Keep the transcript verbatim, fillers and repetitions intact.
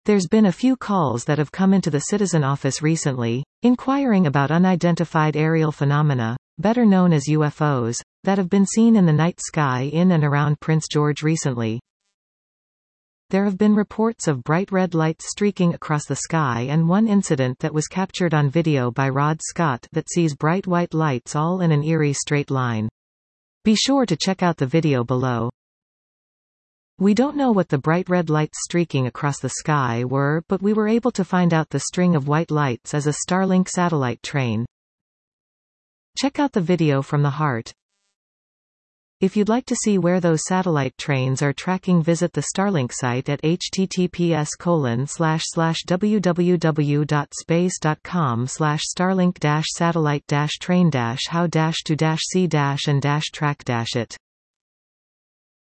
There's been a few calls that have come into the Citizen Office recently, inquiring about unidentified aerial phenomena, better known as U F Os, that have been seen in the night sky in and around Prince George recently. There have been reports of bright red lights streaking across the sky, and one incident that was captured on video by Rod Scott that sees bright white lights all in an eerie straight line. Be sure to check out the video below. We don't know what the bright red lights streaking across the sky were, but we were able to find out the string of white lights is a Starlink satellite train. Check out the video from the heart. If you'd like to see where those satellite trains are tracking, visit the Starlink site at h t t p s colon slash slash w w w dot space dot com slash starlink dash satellite dash train dash how dash to dash see dash and dash track dash it.